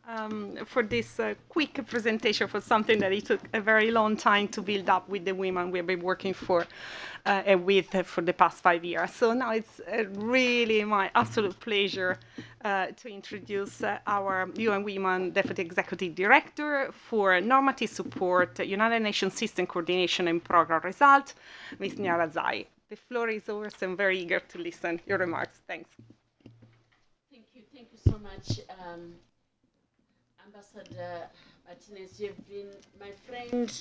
for this quick presentation for something that it took a very long time to build up with the women we've been working for the past 5 years. So now it's really my absolute pleasure to introduce our UN Women Deputy Executive Director for Normative Support, United Nations System Coordination and Program Result, Ms. Nyara Zai. The floor is yours. I'm very eager to listen your remarks. Thanks. Thank you so much, Ambassador Martinez. You've been my friend